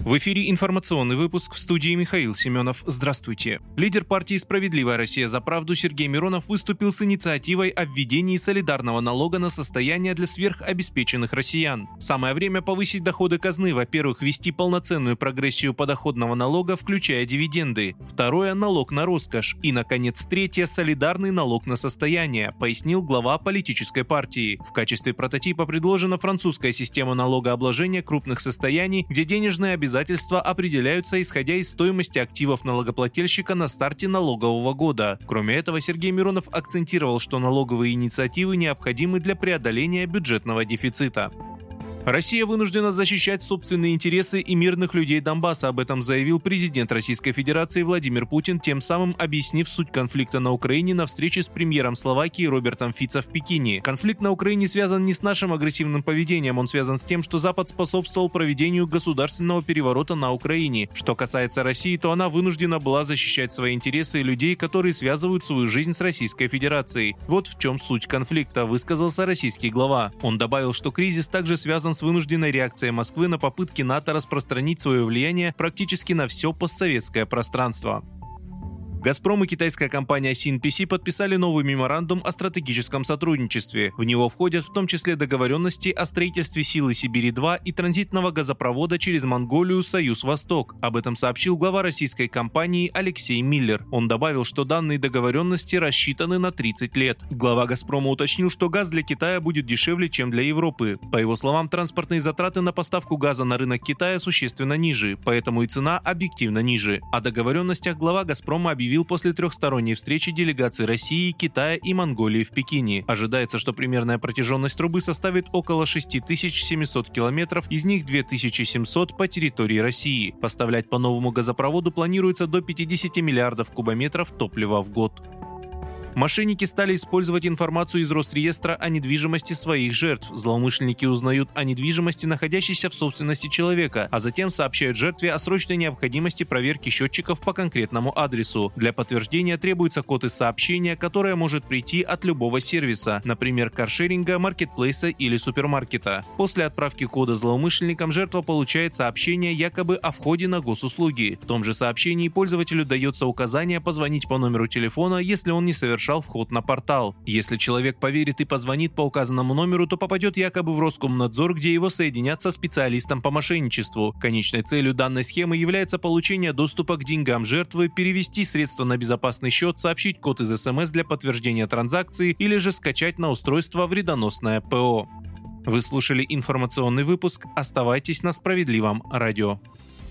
В эфире информационный выпуск, в студии Михаил Семенов. Здравствуйте. Лидер партии «Справедливая Россия за правду» Сергей Миронов выступил с инициативой о введении солидарного налога на состояние для сверхобеспеченных россиян. Самое время повысить доходы казны. Во-первых, ввести полноценную прогрессию подоходного налога, включая дивиденды. Второе – налог на роскошь. И, наконец, третье – солидарный налог на состояние, пояснил глава политической партии. В качестве прототипа предложена французская система налогообложения крупных состояний, где денежные обязательства определяются исходя из стоимости активов налогоплательщика на старте налогового года. Кроме этого, Сергей Миронов акцентировал, что налоговые инициативы необходимы для преодоления бюджетного дефицита. Россия вынуждена защищать собственные интересы и мирных людей Донбасса, об этом заявил президент Российской Федерации Владимир Путин, тем самым объяснив суть конфликта на Украине на встрече с премьером Словакии Робертом Фицо в Пекине. Конфликт на Украине связан не с нашим агрессивным поведением, он связан с тем, что Запад способствовал проведению государственного переворота на Украине. Что касается России, то она вынуждена была защищать свои интересы и людей, которые связывают свою жизнь с Российской Федерацией. Вот в чем суть конфликта, высказался российский глава. Он добавил, что кризис также связан с вынужденной реакцией Москвы на попытки НАТО распространить свое влияние практически на все постсоветское пространство. «Газпром» и китайская компания CNPC подписали новый меморандум о стратегическом сотрудничестве. В него входят в том числе договоренности о строительстве «Силы Сибири-2» и транзитного газопровода через Монголию «Союз-Восток». Об этом сообщил глава российской компании Алексей Миллер. Он добавил, что данные договоренности рассчитаны на 30 лет. Глава «Газпрома» уточнил, что газ для Китая будет дешевле, чем для Европы. По его словам, транспортные затраты на поставку газа на рынок Китая существенно ниже, поэтому и цена объективно ниже. О договоренностях глава «Газпрома» объявил после трехсторонней встречи делегаций России, Китая и Монголии в Пекине. Ожидается, что примерная протяженность трубы составит около 6700 километров, из них 2700 по территории России. Поставлять по новому газопроводу планируется до 50 миллиардов кубометров топлива в год. Мошенники стали использовать информацию из Росреестра о недвижимости своих жертв. Злоумышленники узнают о недвижимости, находящейся в собственности человека, а затем сообщают жертве о срочной необходимости проверки счетчиков по конкретному адресу. Для подтверждения требуется код из сообщения, которое может прийти от любого сервиса, например, каршеринга, маркетплейса или супермаркета. После отправки кода злоумышленникам жертва получает сообщение якобы о входе на госуслуги. В том же сообщении пользователю дается указание позвонить по номеру телефона, если он не совершал вход на портал. Если человек поверит и позвонит по указанному номеру, то попадет якобы в Роскомнадзор, где его соединят со специалистом по мошенничеству. Конечной целью данной схемы является получение доступа к деньгам жертвы, перевести средства на безопасный счет, сообщить код из СМС для подтверждения транзакции или же скачать на устройство вредоносное ПО. Вы слушали информационный выпуск. Оставайтесь на Справедливом радио.